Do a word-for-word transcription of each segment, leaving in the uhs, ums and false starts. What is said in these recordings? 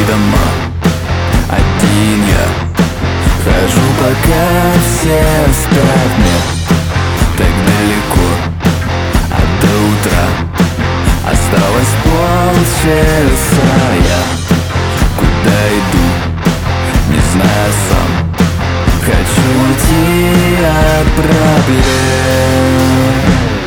дома. Один я хожу, пока все спят. Мне так далеко, а до утра осталось полчаса. Я куда иду, не знаю сам. Хочу уйти от проблем.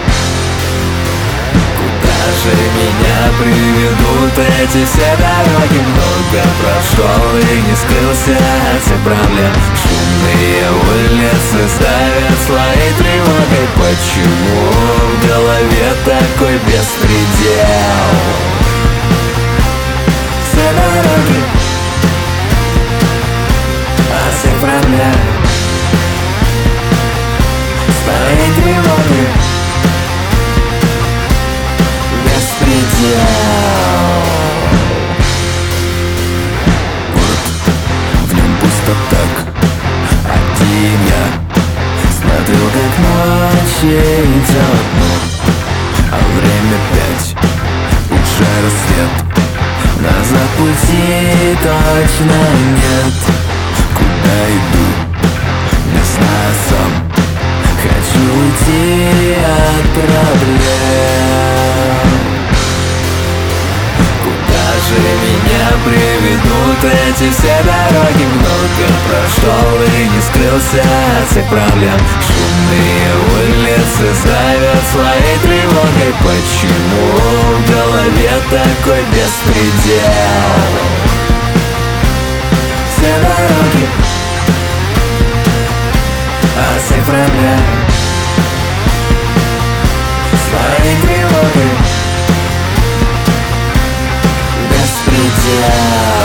Куда же меня приведут эти все дороги? Много прошел и не скрылся от всех проблем. Шумные улицы ставят своей тревогой. Почему в голове такой беспредел? Все дороги от всех проблем. Своей тревогой беспредел. Город, в нем пусто так. Один я смотрю, как ночь идет, ну, а время пять, уже рассвет. Назад пути точно нет. Куда иду, не знаю сам. Хочу уйти от проблем. Куда же меня приведут эти все дороги? Много прошел и не скрылся от всех проблем. Шумные улицы давят своей тревогой. Почему в голове такой беспредел? Все дороги от всех проблем. Своей тревогой беспредел.